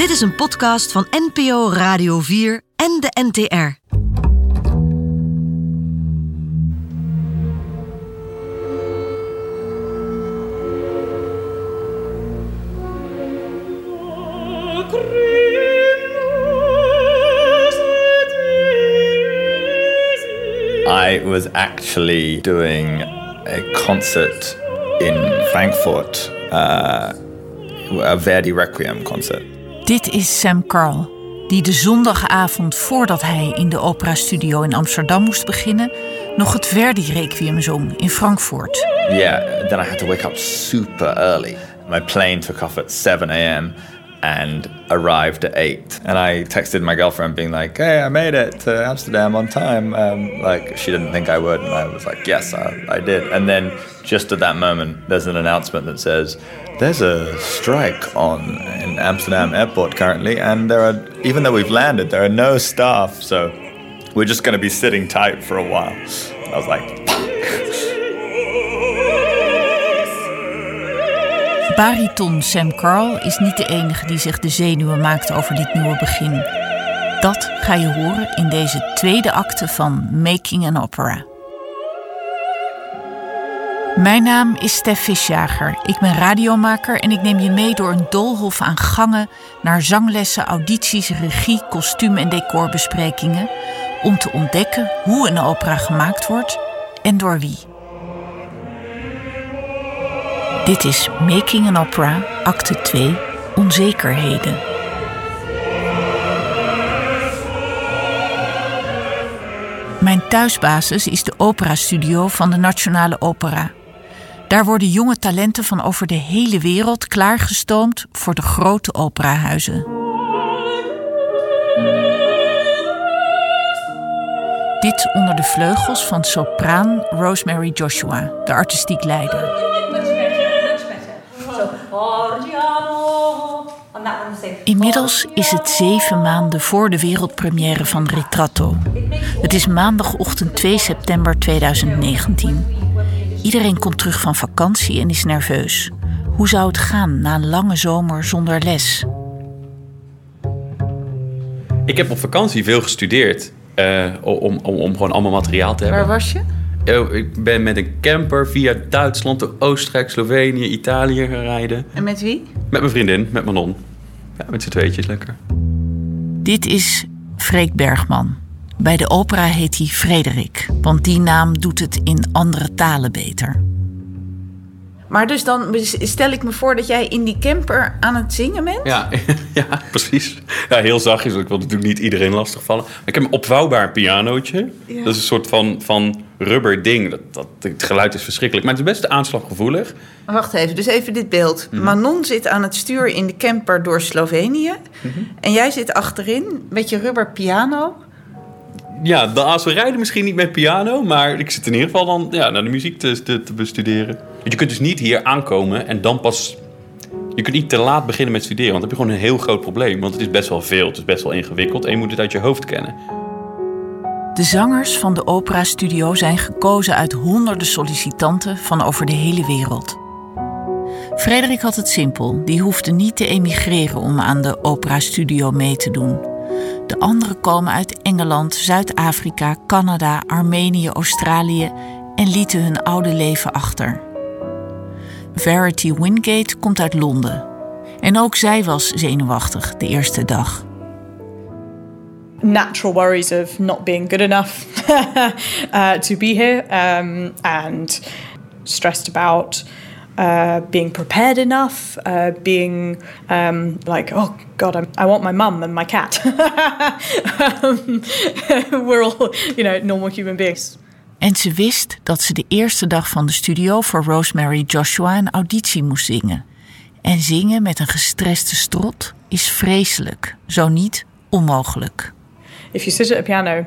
Dit is een podcast van NPO Radio 4 en de NTR. I was actually doing a concert in Frankfurt, a Verdi Requiem concert. Dit is Sam Carl, die de zondagavond voordat hij in de operastudio in Amsterdam moest beginnen, nog het Verdi Requiem zong in Frankfurt. Yeah, then I had to wake up super early. My plane took off at 7 a.m. and arrived at 8. And I texted my girlfriend being like, hey, I made it to Amsterdam on time. Like, she didn't think I would. And I was like, yes, I did. And then just at that moment, there's an announcement that says, there's a strike on in Amsterdam airport currently. And even though we've landed, there are no staff. So we're just going to be sitting tight for a while. And I was like, Bariton Sam Carl is niet de enige die zich de zenuwen maakt over dit nieuwe begin. Dat ga je horen in deze tweede acte van Making an Opera. Mijn naam is Stef Visjager. Ik ben radiomaker en ik neem je mee door een doolhof aan gangen naar zanglessen, audities, regie, kostuum en decorbesprekingen om te ontdekken hoe een opera gemaakt wordt en door wie. Dit is Making an Opera, acte 2, Onzekerheden. Mijn thuisbasis is de operastudio van de Nationale Opera. Daar worden jonge talenten van over de hele wereld klaargestoomd voor de grote operahuizen. Dit onder de vleugels van sopraan Rosemary Joshua, de artistiek leider. Inmiddels is het 7 maanden voor de wereldpremière van Ritratto. Het is maandagochtend 2 september 2019. Iedereen komt terug van vakantie en is nerveus. Hoe zou het gaan na een lange zomer zonder les? Ik heb op vakantie veel gestudeerd om gewoon allemaal materiaal te hebben. Waar was je? Ik ben met een camper via Duitsland, door Oostenrijk, Slovenië, Italië gaan rijden. En met wie? Met mijn vriendin, met Manon. Ja, met z'n tweetjes, lekker. Dit is Freek Bergman. Bij de opera heet hij Frederik, want die naam doet het in andere talen beter. Maar dus dan stel ik me voor dat jij in die camper aan het zingen bent? Ja, ja, precies. Ja, heel zachtjes, want ik wil natuurlijk niet iedereen lastigvallen. Maar ik heb een opvouwbaar pianootje. Ja. Dat is een soort van rubber ding. Het geluid is verschrikkelijk, maar het is best aanslaggevoelig. Wacht even, dus even dit beeld. Mm-hmm. Manon zit aan het stuur in de camper door Slovenië. Mm-hmm. En jij zit achterin met je rubber piano. Ja, als we rijden misschien niet met piano, maar ik zit in ieder geval dan naar de muziek te bestuderen. Je kunt dus niet hier aankomen en dan pas... Je kunt niet te laat beginnen met studeren, want dan heb je gewoon een heel groot probleem. Want het is best wel veel, het is best wel ingewikkeld en je moet het uit je hoofd kennen. De zangers van de operastudio zijn gekozen uit honderden sollicitanten van over de hele wereld. Frederik had het simpel, die hoefde niet te emigreren om aan de operastudio mee te doen. De anderen komen uit Engeland, Zuid-Afrika, Canada, Armenië, Australië en lieten hun oude leven achter. Verity Wingate komt uit Londen. En ook zij was zenuwachtig de eerste dag. Natural worries of not being good enough to be here, and stressed about being prepared enough, being like, oh God, I want my mum and my cat. We're all, normal human beings. En ze wist dat ze de eerste dag van de studio voor Rosemary Joshua een auditie moest zingen. En zingen met een gestreste strot is vreselijk, zo niet onmogelijk. If you sit at a piano,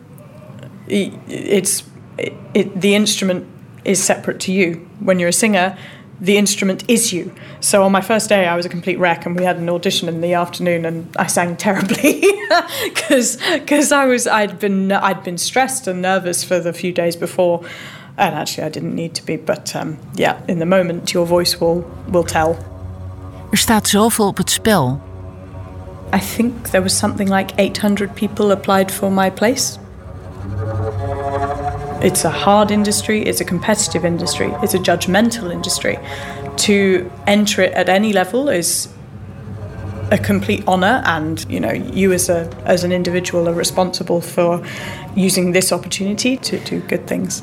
the instrument is separate to you. When you're a singer, the instrument is you. So on my first day, I was a complete wreck, and we had an audition in the afternoon, and I sang terribly because I'd been stressed and nervous for the few days before, and actually I didn't need to be. But in the moment, your voice will tell. Er staat zoveel op het spel. I think there was something like 800 people applied for my place. It's a hard industry, it's a competitive industry, it's a judgmental industry. To enter it at any level is a complete honor, and you as an individual are responsible for using this opportunity to do good things.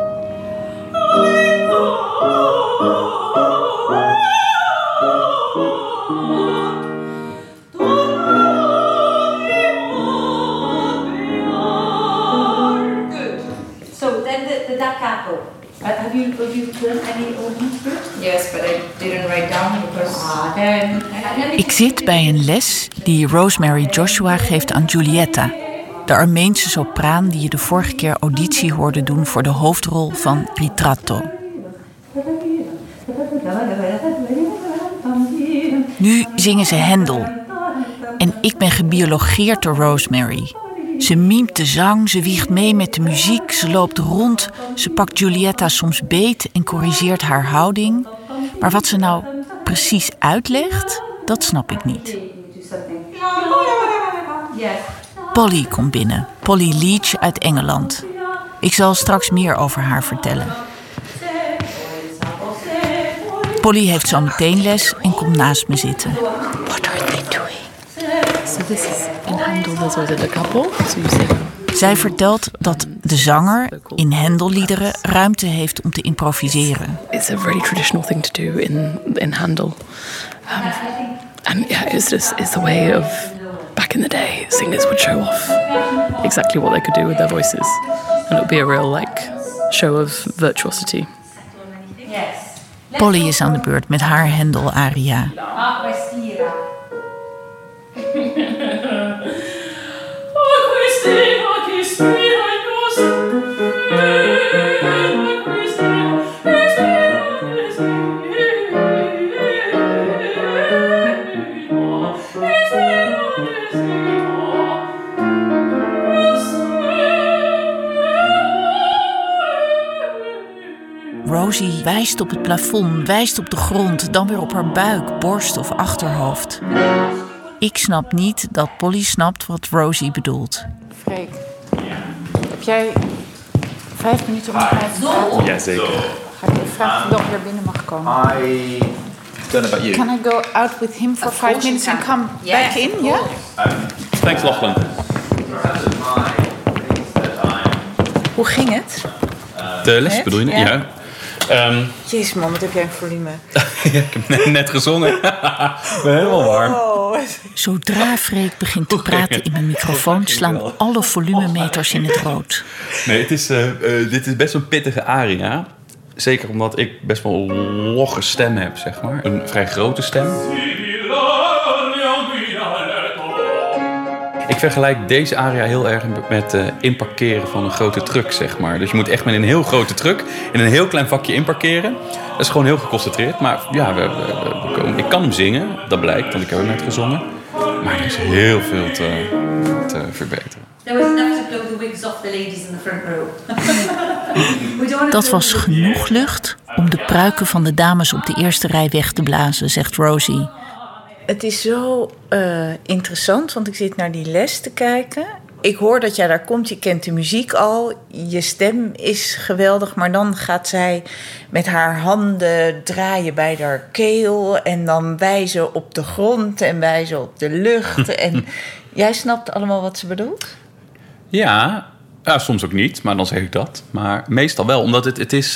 Have you learned any ornaments? Yes, but I didn't write down because... Ik zit bij een les die Rosemary Joshua geeft aan Giulietta, de Armeense sopraan die je de vorige keer auditie hoorde doen voor de hoofdrol van Ritratto. Nu zingen ze Händel. En ik ben gebiologeerd door Rosemary. Ze mimt de zang, ze wiegt mee met de muziek, ze loopt rond. Ze pakt Giulietta soms beet en corrigeert haar houding. Maar wat ze nou precies uitlegt, dat snap ik niet. Polly komt binnen. Polly Leach uit Engeland. Ik zal straks meer over haar vertellen. Polly heeft zo meteen les en komt naast me zitten. What are they doing? So this is in Handel, those are the couple. So you say... Zij vertelt dat de zanger in Händelliederen ruimte heeft om te improviseren. It's a very traditional thing to do in Handel. And yeah, it's the way of back in the day, singers would show off exactly what they could do with their voices. And it would be a real show of virtuosity. Polly is aan de beurt met haar Händel-aria. Rosie wijst op het plafond, wijst op de grond, dan weer op haar buik, borst of achterhoofd. Ik snap niet dat Polly snapt wat Rosie bedoelt. Freek, heb jij 5 minuten om naar te praten? Ja, zeker. Ga ik even vragen of ik nog weer binnen mag komen? I don't know about you. Can I go out with him for 5 minutes and come back in? Yeah? Thanks, Lachlan. Hoe ging het? De les bedoel je? Ja. Jezus man, wat heb jij een volume? Ik heb net gezongen. Ik ben helemaal warm. Zodra Freek begint te praten in mijn microfoon slaan alle volumemeters in het rood. Nee, dit is best een pittige aria. Zeker omdat ik best wel een logge stem heb, zeg maar. Een vrij grote stem. Ik vergelijk deze aria heel erg met inparkeren van een grote truck, zeg maar. Dus je moet echt met een heel grote truck in een heel klein vakje inparkeren. Dat is gewoon heel geconcentreerd. Maar ja, ik kan hem zingen. Dat blijkt, want ik heb hem net gezongen. Maar er is heel veel te verbeteren. Dat was genoeg lucht om de pruiken van de dames op de eerste rij weg te blazen, zegt Rosie. Het is zo interessant, want ik zit naar die les te kijken. Ik hoor dat jij daar komt, je kent de muziek al. Je stem is geweldig, maar dan gaat zij met haar handen draaien bij haar keel. En dan wijzen op de grond en wijzen op de lucht. En jij snapt allemaal wat ze bedoelt? Ja, soms ook niet, maar dan zeg ik dat. Maar meestal wel, omdat het is...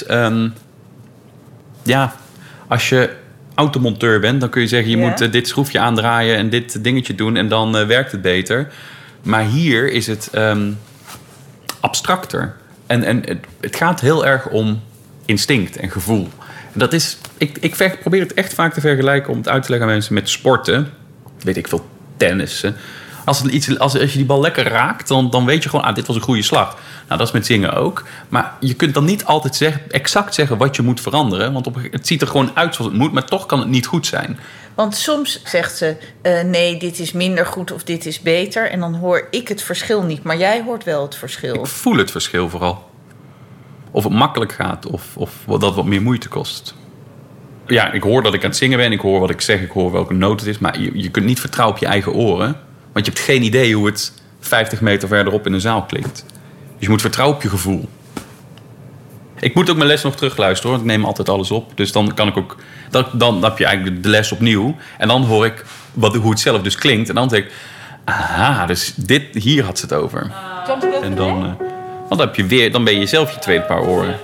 als je automonteur bent, dan kun je zeggen... je moet dit schroefje aandraaien en dit dingetje doen... en dan werkt het beter. Maar hier is het abstracter. En het gaat heel erg om instinct en gevoel. En dat is... Ik probeer het echt vaak te vergelijken... om het uit te leggen aan mensen met sporten. Weet ik veel, tennissen. Als je die bal lekker raakt, dan weet je gewoon... dit was een goede slag. Nou, dat is met zingen ook. Maar je kunt dan niet altijd exact zeggen wat je moet veranderen. Want het ziet er gewoon uit zoals het moet... maar toch kan het niet goed zijn. Want soms zegt ze... nee, dit is minder goed of dit is beter. En dan hoor ik het verschil niet. Maar jij hoort wel het verschil. Ik voel het verschil vooral. Of het makkelijk gaat of dat het wat meer moeite kost. Ja, ik hoor dat ik aan het zingen ben. Ik hoor wat ik zeg. Ik hoor welke noot het is. Maar je kunt niet vertrouwen op je eigen oren... Want je hebt geen idee hoe het 50 meter verderop in een zaal klinkt. Dus je moet vertrouwen op je gevoel. Ik moet ook mijn les nog terugluisteren, hoor. Ik neem altijd alles op. Dus dan kan ik ook... Dan heb je eigenlijk de les opnieuw. En dan hoor ik hoe het zelf dus klinkt. En dan denk ik... Aha, dus hier had ze het over. En dan ben je zelf je tweede paar oren.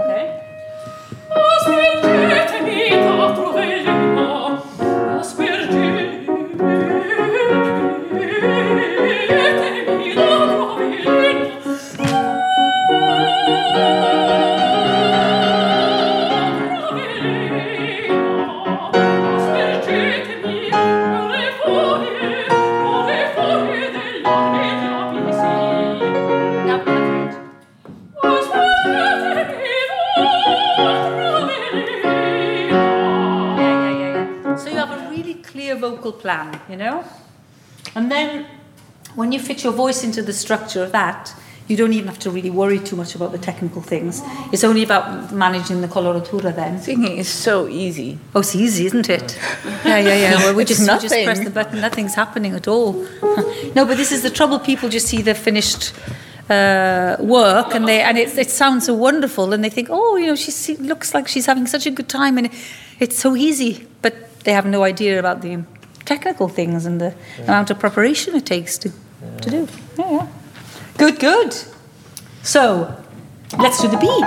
Vocal plan, you know? And then when you fit your voice into the structure of that, you don't even have to really worry too much about the technical things. It's only about managing the coloratura then. Singing is so easy. Oh, it's easy, isn't it? Yeah. Well, we just press the button. Nothing's happening at all. No, but this is the trouble. People just see the finished work and it sounds so wonderful, and they think, oh, you know, she looks like she's having such a good time, and it's so easy. But they have no idea about the technical things and the amount of preparation it takes to do. Yeah. Good. So, let's do the B.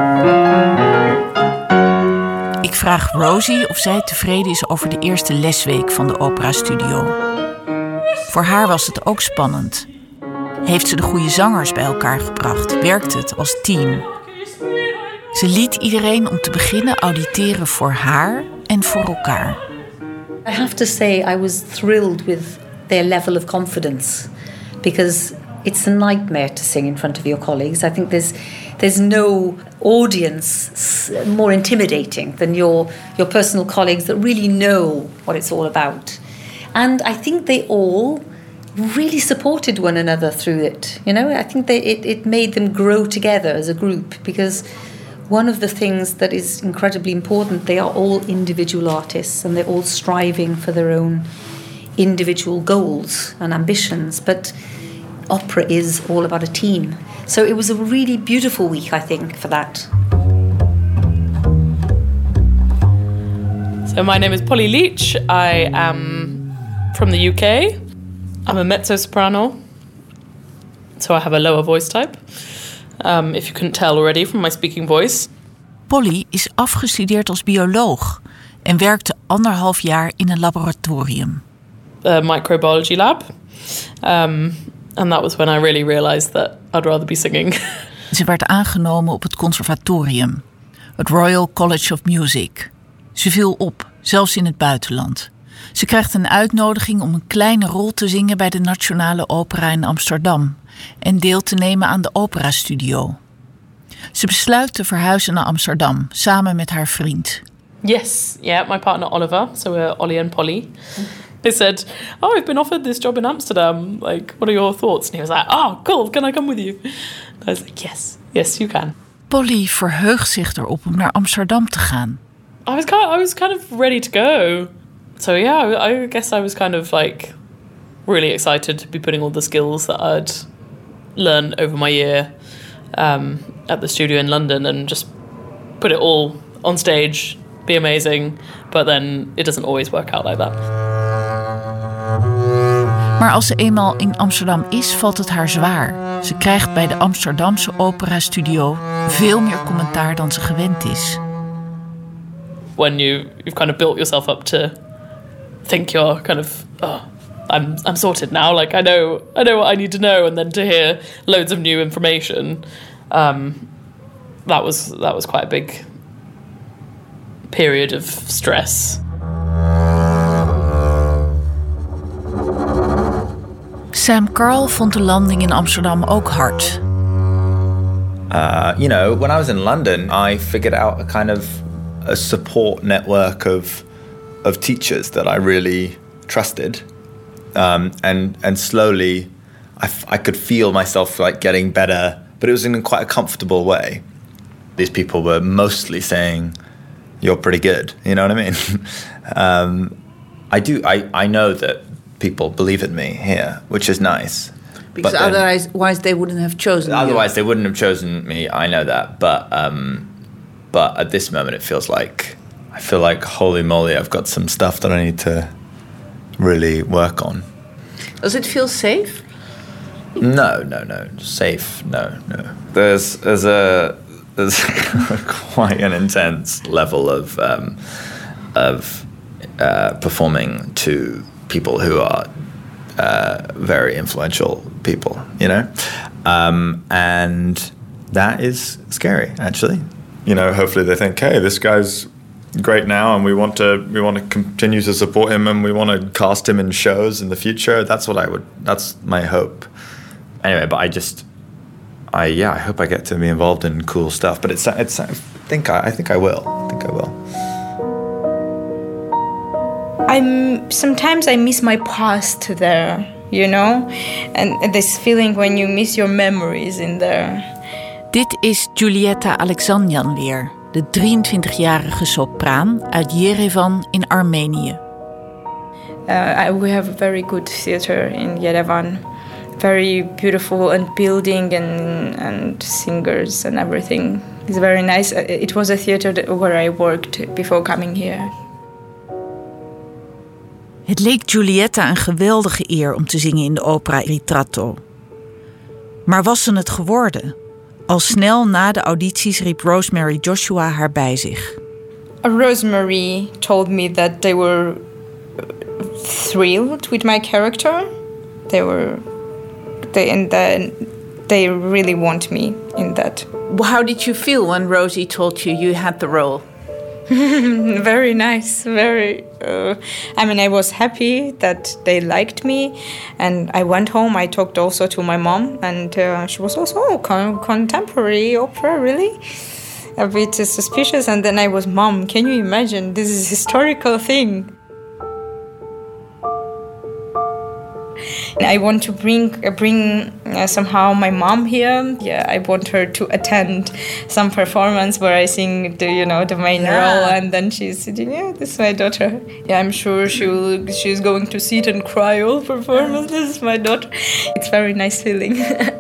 Ik vraag Rosie of zij tevreden is over de eerste lesweek van de Opera Studio. Voor haar was het ook spannend. Heeft ze de goede zangers bij elkaar gebracht? Werkt het als team? Ze liet iedereen om te beginnen auditeren voor haar en voor elkaar. I have to say I was thrilled with their level of confidence, because it's a nightmare to sing in front of your colleagues. I think there's no audience more intimidating than your personal colleagues that really know what it's all about. And I think they all really supported one another through it. You know, I think it made them grow together as a group, because one of the things that is incredibly important, they are all individual artists and they're all striving for their own individual goals and ambitions. But opera is all about a team. So it was a really beautiful week, I think, for that. So my name is Polly Leach. I am from the UK. I'm a mezzo-soprano, so I have a lower voice type. If you couldn't tell already from my speaking voice. Polly is afgestudeerd als bioloog en werkte 1,5 jaar in een laboratorium. A microbiology lab. And that was when I really realized that I'd rather be singing. Ze werd aangenomen op het conservatorium, het Royal College of Music. Ze viel op, zelfs in het buitenland. Ze krijgt een uitnodiging om een kleine rol te zingen bij de Nationale Opera in Amsterdam en deel te nemen aan de Opera Studio. Ze besluit te verhuizen naar Amsterdam samen met haar vriend. Yes, yeah, my partner Oliver, so we're Ollie and Polly. They said, oh, I've been offered this job in Amsterdam. Like, what are your thoughts? And he was like, oh, cool, can I come with you? And I was like, yes, you can. Polly verheugt zich erop om naar Amsterdam te gaan. I was kind of ready to go. So yeah, I guess I was kind of like really excited to be putting all the skills that I'd learned over my year at the studio in London and just put it all on stage, be amazing. But then it doesn't always work out like that. Maar als ze eenmaal in Amsterdam is, valt het haar zwaar. Ze krijgt bij de Amsterdamse Opera Studio veel meer commentaar dan ze gewend is. When you've kind of built yourself up to think you're kind of, oh, I'm sorted now. Like I know what I need to know, and then to hear loads of new information, that was quite a big period of stress. Sam Carl vond de landing in Amsterdam ook hard. You know, when I was in London, I figured out a kind of a support network of teachers that I really trusted, and slowly I could feel myself like getting better, but it was in quite a comfortable way. These people were mostly saying, "You're pretty good," you know what I mean? I know that people believe in me here, which is nice. Because otherwise they wouldn't have chosen you. Otherwise they wouldn't have chosen me. I know that, but at this moment it feels like I feel like holy moly, I've got some stuff that I need to really work on. Does it feel safe? No. Safe, no. There's quite an intense level of performing to people who are very influential people, you know, and that is scary, actually. You know, hopefully they think, hey, this guy's great now, and we want to continue to support him, and we want to cast him in shows in the future. That's my hope. Anyway, but I hope I get to be involved in cool stuff. But I think I will. Sometimes I miss my past there, you know, and this feeling when you miss your memories in there. Dit is Giulietta Alexandrian weer, de 23-jarige sopraan uit Yerevan in Armenië. We have a very good theater in Yerevan. Very beautiful and building and singers and everything. It's very nice. It was a theater where I worked before coming here. Het leek Giulietta een geweldige eer om te zingen in de opera Ritratto. Maar was ze het geworden? Al snel na de audities riep Rosemary Joshua haar bij zich. Rosemary told me that they were thrilled with my character. They really want me in that. How did you feel when Rosie told you had the role? Very nice. Very. I was happy that they liked me, and I went home. I talked also to my mom, and she was also contemporary opera, really, a bit suspicious. And then I was, Mom, can you imagine? This is a historical thing. I want to bring somehow my mom here. Yeah, I want her to attend some performance where I sing the main role, and then she's sitting. Yeah, this is my daughter. Yeah, I'm sure she's going to sit and cry all performance. This is my daughter. It's a very nice feeling.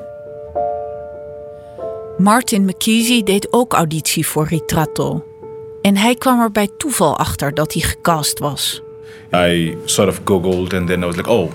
Martin McKeesey deed ook auditie voor Ritratto. En hij kwam er bij toeval achter dat hij gecast was. I sort of googled and then I was like, oh,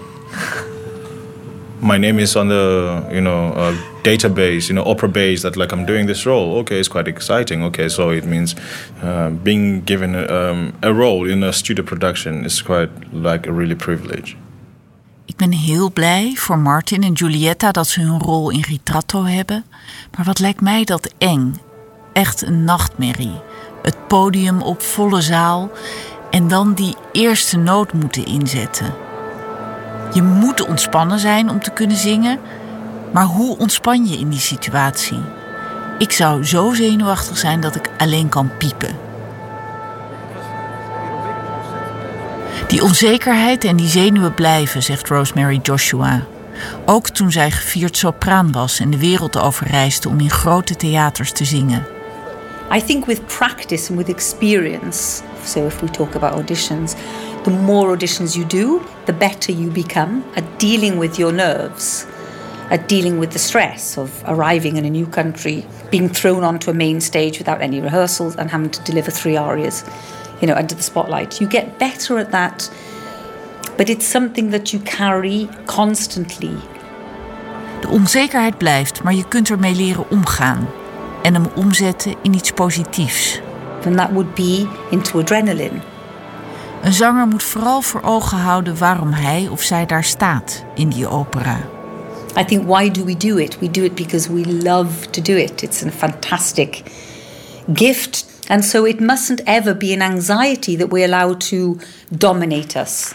my name is on the database, opera base, that like I'm doing this role. Okay, it's quite exciting. Okay, so it means being given a role in a studio production is quite like a really privilege. Ik ben heel blij voor Martin en Giulietta dat ze hun rol in Ritratto hebben. Maar wat lijkt mij dat eng. Echt een nachtmerrie. Het podium op volle zaal en dan die eerste noot moeten inzetten. Je moet ontspannen zijn om te kunnen zingen, maar hoe ontspan je in die situatie? Ik zou zo zenuwachtig zijn dat ik alleen kan piepen. Die onzekerheid en die zenuwen blijven, zegt Rosemary Joshua. Ook toen zij gevierd sopraan was en de wereld overreisde om in grote theaters te zingen. I think with practice and with experience, so if we talk about auditions, the more auditions you do, the better you become at dealing with your nerves, at dealing with the stress of arriving in a new country, being thrown onto a main stage without any rehearsals and having to deliver 3 arias, under the spotlight. You get better at that, but it's something that you carry constantly. De onzekerheid blijft, maar je kunt ermee leren omgaan en hem omzetten in iets positiefs. And that would be into adrenaline. Een zanger moet vooral voor ogen houden waarom hij of zij daar staat in die opera. I think, why do we do it? We do it because we love to do it. It's a fantastic gift. And so it mustn't ever be an anxiety that we allow to dominate us.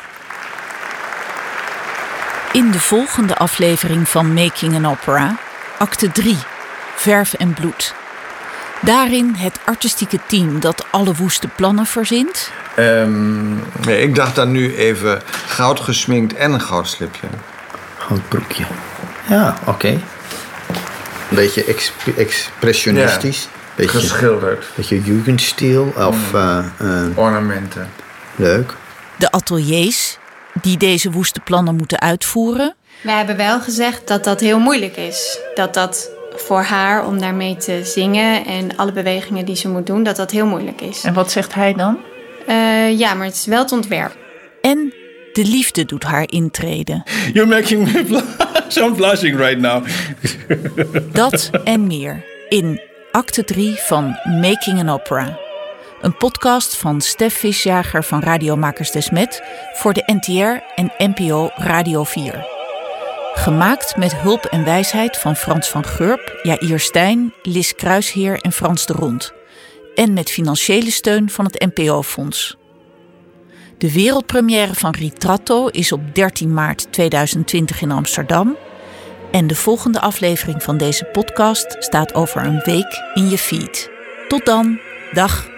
In de volgende aflevering van Making an Opera, acte 3, Verf en bloed. Daarin het artistieke team dat alle woeste plannen verzint. Ik dacht dan nu even goud gesminkt en een goudslipje. Goudbroekje. Ja, oké. Een beetje expressionistisch. Ja, beetje, geschilderd. Beetje Jugendstil of... ornamenten. Leuk. De ateliers, die deze woeste plannen moeten uitvoeren. We hebben wel gezegd dat dat heel moeilijk is. Dat voor haar om daarmee te zingen en alle bewegingen die ze moet doen, dat heel moeilijk is. En wat zegt hij dan? Ja, maar het is wel het ontwerp. En de liefde doet haar intreden. You're making me blush. I'm blushing right now. Dat en meer in acte 3 van Making an Opera. Een podcast van Stef Visjager van Radiomakers Desmet voor de NTR en NPO Radio 4. Gemaakt met hulp en wijsheid van Frans van Gurp, Jair Stijn, Lis Kruisheer en Frans de Rond. En met financiële steun van het NPO-fonds. De wereldpremière van Ritratto is op 13 maart 2020 in Amsterdam. En de volgende aflevering van deze podcast staat over een week in je feed. Tot dan, dag!